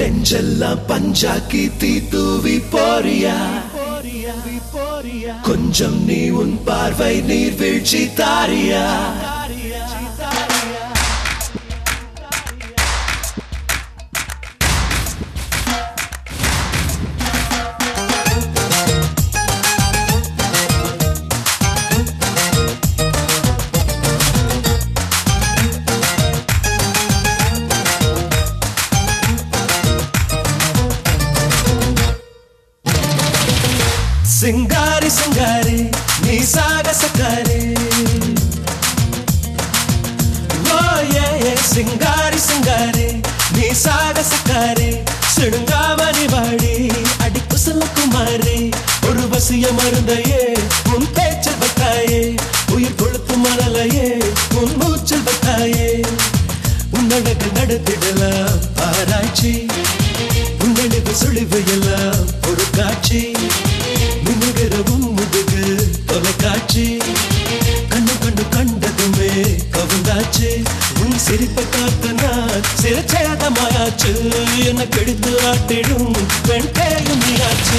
நெஞ்செல்லாம் பஞ்சாக்கி தீ தூவி போறியா கொஞ்சம் நீ உன் பார்வை நீர் வீழ்ச்சி தாரியா சிங்காரி சிங்காரி நீ சாகசக்காரி ஓ ஏ சிங்காரி சிங்காரி நீ சாகசக்காரி சிடுங்காமணி வாடி அடிப்பு சொல்ல குமாரி ஒரு வசிய மருந்தையே உன் பேச்சில் பட்டாயே உயிர் கொழுத்து மணலையே உன் மூச்சில் பட்டாயே உன்னடகு நடத்திடலாம் ஆராய்ச்சி உன்னடகு சுழிவு எல்லாம் ஒரு காட்சி முதுகு தொலைக்காட்சி கண்ணு கண்டு கண்டதுமே கவுந்தாச்சு உன் சிரிப்பை காத்து நான் சிறச்சேதமாயாச்சு என்ன கெடுத்து ஆட்டிடும் வெண்டையும் நீயாச்சு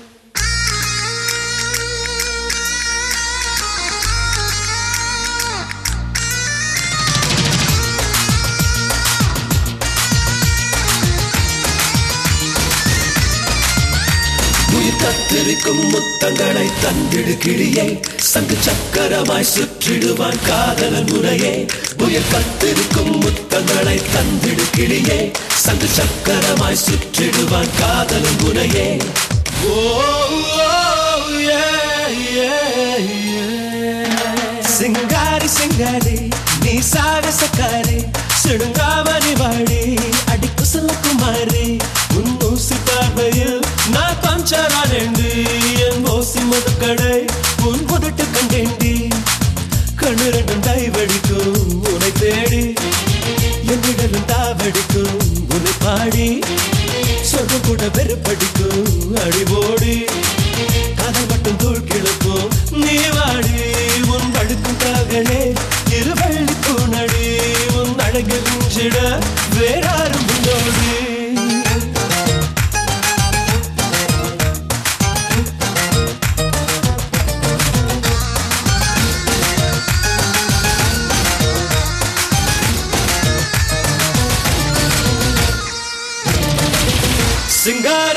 கத்திருக்கும் முத்தங்களை தந்திடு கிளியை சங்கு சக்கரமாய் சுற்றிடுவான் காதலன் முறையே புயல் கத்திருக்கும் முத்தங்களை தந்திடு கிளியே சங்கு சக்கரமாய் சுற்றிடுவான் காதலன் முறையே சிங்காரி சிங்காரி நீ சாகசக்காரி சிடுங்காமணி வாடி அடிப்பு சொல்ல குமாரி உன் ஊசி பார்வையில் நான் பஞ்சரானேண்டி என் ஓசி மதுக்கடை உன் புதட்டு கண்டேண்டி கண்ணு ரெண்டும் டைவடிக்கும் உன்னை தேடி என்னிடலும் தாவடிக்கும் உன்னை பாடி சொர்க்க கூட வெறுப்படிக்கும் அடிபோடி காதல் மட்டும் தூள் கிழக்கும் நீ வாடி உன் படுக்கும் காகனே இருவள்ளி பூனடி உன் அழகு மிஞ்சிட வேறாரும் முன்னோடி சிங்காரி